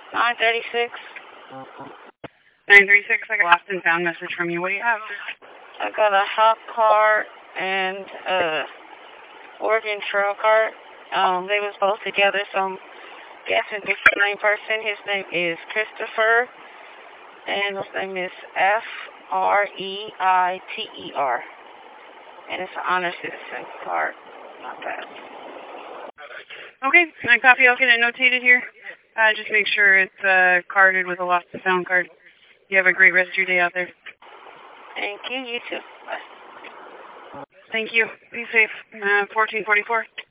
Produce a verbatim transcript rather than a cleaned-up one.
nine thirty-six. nine three six, I got a lost and found message from you. What do you have? I got a hot cart and a working trail cart. Um, they was both together, so I'm guessing it's the same person. His name is Christopher, and his name is F R E I T E R. And it's an honor citizen card. Not bad. Okay, I copy. I'll get it notated here. Uh, just make sure it's uh, carded with a lost and found card. You have a great rest of your day out there. Thank you. You too. Bye. Thank you. Be safe. Uh, fourteen forty-four.